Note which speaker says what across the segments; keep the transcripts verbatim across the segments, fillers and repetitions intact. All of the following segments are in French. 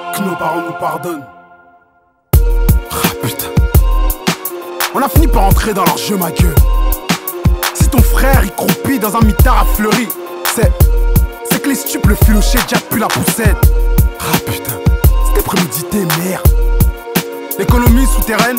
Speaker 1: Que nos parents nous pardonnent. Ah putain. On a fini par entrer dans leur jeu, ma gueule. Si ton frère il croupit dans un mitard à Fleury, c'est... C'est que les stupes le filoché déjà plus la poussette. Ah putain. C'était prémédité, merde. L'économie souterraine,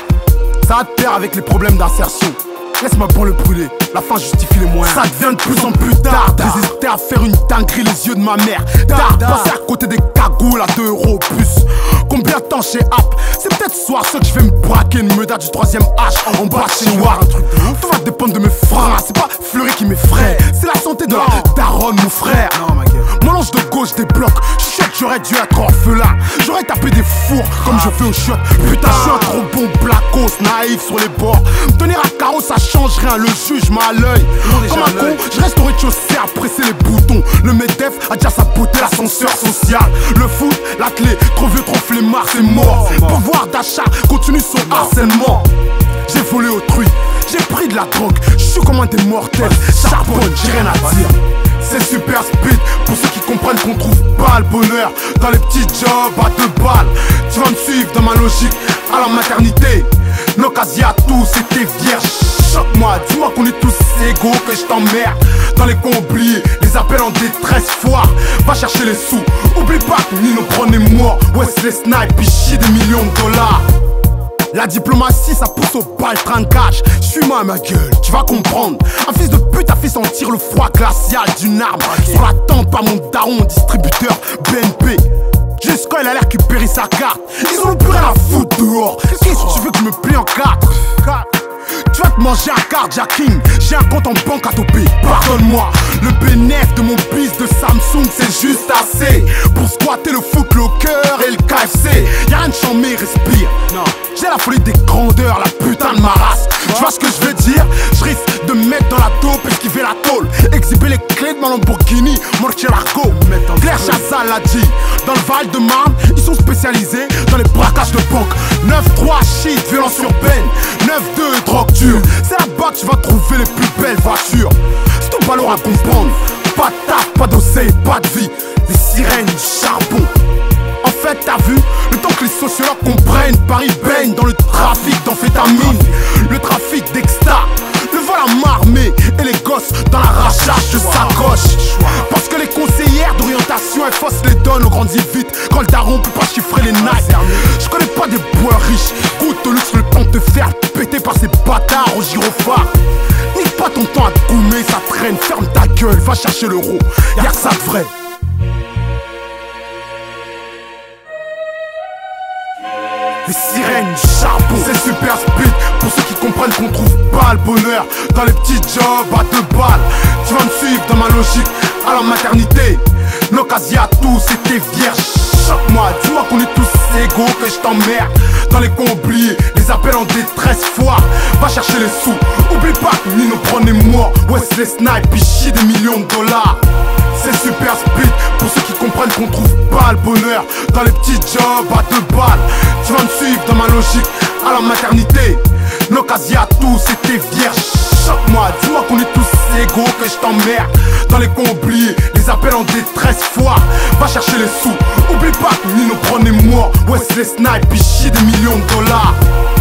Speaker 1: ça va te faire avec les problèmes d'insertion. Laisse-moi bon le brûler, la fin justifie les moyens. Ça devient de plus en plus tard. J'hésitais à faire une dinguerie les yeux de ma mère. Tard, passer à côté des cagoules à deux euros plus. Combien de temps chez App? C'est peut-être ce soir ce que je vais me braquer une meudade du troisième H en bas chez Noir. Tout va dépendre de mes freins. C'est pas Fleury qui m'effraie, c'est la santé de la daronne, mon frère. Mon ange de gauche débloque. Chut, j'aurais dû être orphelin. J'aurais tapé des fours comme je fais au shot. Putain, je suis un trop bon blackos, naïf sur les bords. Tenir à carreau, ça change rien, le juge m'a à l'œil. Comme un con, je reste au rez-de-chaussée à presser les boutons. Le MEDEF a déjà saboté l'ascenseur social. Le foot, la clé, trop vieux, trop flemmard, c'est mort. Pouvoir d'achat continue son harcèlement. J'ai volé autrui, j'ai pris de la drogue. Je suis comme un des mortels, charbonne, j'ai rien à dire. C'est super speed pour ceux qui comprennent qu'on trouve pas le bonheur dans les petits jobs à deux balles. Tu vas me suivre dans ma logique à la maternité. L'occasion à tous c'était vierge. Choque-moi, dis-moi qu'on est tous égaux, que je t'emmerde. Dans les cons oubliés, les appels en détresse foire. Va chercher les sous, oublie pas que Nino prenait mort. Wesley Snipe, pichier des millions de dollars. La diplomatie ça pousse au baltrinquage. Suis-moi ma gueule, tu vas comprendre. Un fils de pute a fait sentir le froid glacial d'une arme sur la tempe par mon daron, distributeur B N P. Juste quand il a l'air qu'il périt sa carte, ils ont plus rien à foutre dehors. Qu'est-ce que tu veux que je me plie en quatre? Tu vas te manger un carjacking, j'ai un compte en banque à toper. Pardonne-moi, le bénéfice de mon bis de Samsung c'est juste assez pour squatter le Footlocker et le K F C. Y'a rien de chambé, respire. Non, j'ai la folie des grandeurs, la putain de ma race. Tu vois ce que je veux dire? Je risque de me mettre dans la taupe, esquiver la tôle, exhiber les clés de ma Lamborghini, Murcielago. Claire Chazal l'a dit, dans le Val-de-Marne, ils sont spécialisés dans les braquages de banque. neuf trois shit, violence urbaine, neuf deux drogue dure. C'est là-bas que tu vas trouver les plus belles voitures. C'est tout pas lourd à comprendre. Pas de taf, pas d'oseille, pas de vie. Les sirènes du charbon. En fait, t'as vu, le temps que les sociologues comprennent, Paris baigne dans le trafic d'amphétamine, le trafic d'exta, le vol à marmée et les gosses dans l'arrachage de sacoche. Parce que les conseillères d'orientation, elles faussent les donnes, on grandit vite quand le daron peut pas chiffrer les nights. Je connais pas des bois riches, goûte au luxe, le temps de te faire péter par ces bâtards au gyrophare. Nique pas ton temps à te goumer, ça traîne, ferme ta gueule, va chercher l'euro, y'a que ça de vrai. Les sirènes du charbon, c'est super speed pour ceux qui comprennent qu'on trouve pas le bonheur dans les petits jobs à deux balles. Tu vas me suivre dans ma logique à la maternité. L'occasion à tous c'était vierge. Choque-moi, dis-moi qu'on est tous égaux, que je t'emmerde. Dans les cons oubliés, les appels en détresse foire. Va chercher les sous, oublie pas que Nino prenait mort. Wesley Snipe, pichier des millions de dollars. C'est super speed pour ceux qui comprennent qu'on trouve pas le bonheur dans les petits jobs à deux balles. Tu vas me suivre dans ma logique à la maternité. L'occasion à tous c'était vierge. Choque-moi, dis-moi qu'on est tous égaux, que je t'emmerde. Dans les cons oubliés, les appels en détresse foire. Va chercher les sous, oublie pas que Nino prenait mort. Wesley Snipe, pichier des millions de dollars.